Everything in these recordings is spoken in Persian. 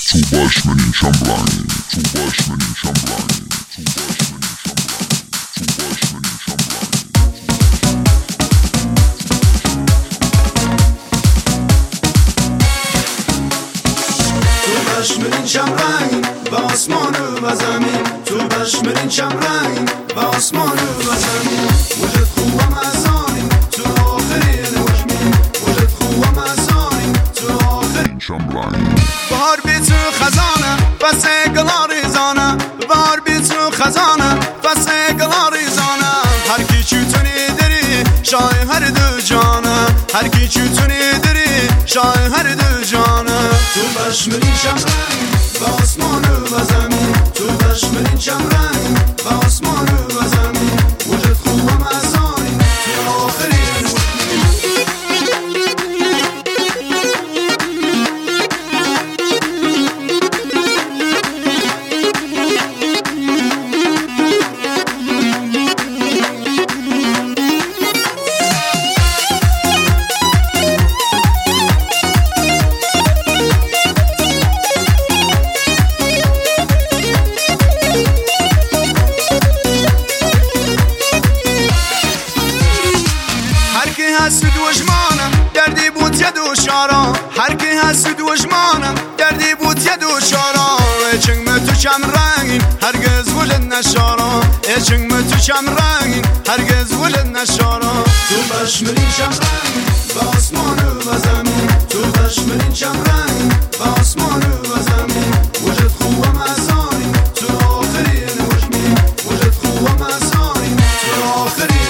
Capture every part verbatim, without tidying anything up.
تو باش من این شمبلانی تو باش من این شمبلانی تو باش من این شمبلانی تو باش من این شمبلانی تو باش من این شمبلانی با آسمان و زمین تو باش من این شمبلانی با آسمان و زمین وجود خوبم ازانی تو آخرین وشمین وجود خوبم ازانی تو آخرین شمبلانی بهار بی تو خزانه فصل گلا ریزانه بهار بی تو خزانه فصل گلا ریزانه هر کی چوتونی دری شاه هر دو جانه هر کی چوتونی دری شاه هر دو جانه تو باش من این شمرنگ با آسمان و زمین تو باش من این شمرنگ با آسمان و زمین وجود خوبم ازانی تو آخرین هست دوشمانم دردی بود یه دوشارا هر کی هست دوشمانم دردی بود یه دوشارا چنگ تو چم رنگین هرگز ولد نشارا چنگ تو چم رنگین هرگز ولد نشارا تو باش من این چم رنگین با آسمان و زمین تو باش من این چم رنگین با آسمان و زمین وجود خوبم ازانی تو آخرین وشمین وجود خوبم ازانی تو آخرین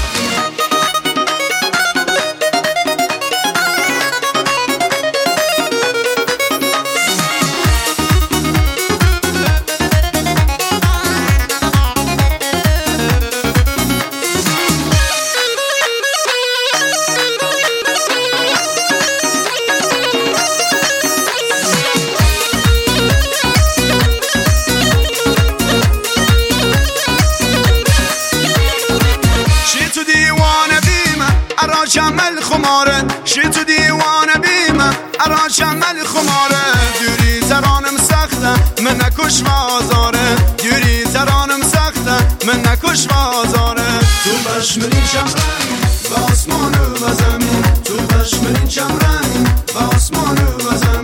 شمل خماره شی تو دیوانه بیمه ارا شمل خماره دوری ترانم سخته من نکش و آزاره دوری ترانم سخته من نکش و آزاره تو باش من این شمرنگ با آسمان و زمین تو باش من این شمرنگ با آسمان و زمین